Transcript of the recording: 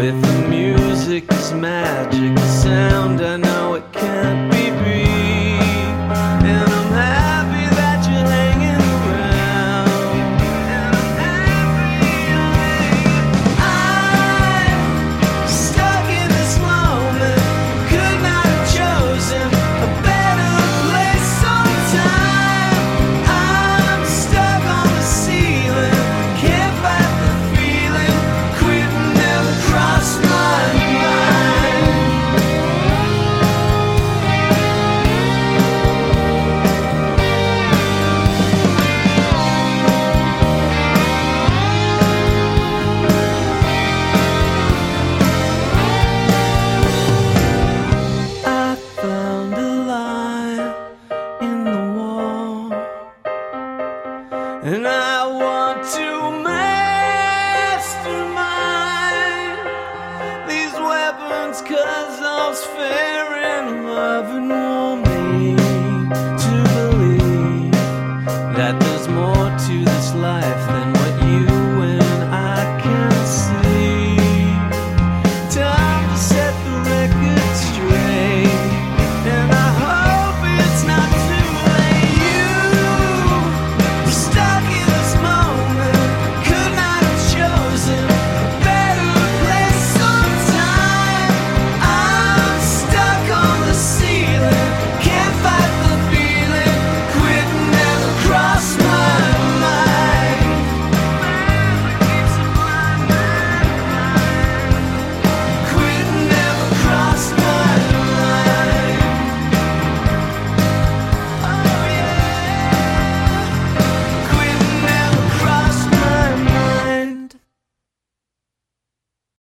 If the music is magic, the sound I know it can't be beat. And I'm happy that you're hanging around. And I'm happy you're hanging. I'm stuck in this moment. Could not have chosen a better place or time. I'm stuck on the ceiling. Can't fight the feeling. Quitting never crossed my mind. I found a line in the wall, and I want to mastermind these weapons, 'cause all's fair in love and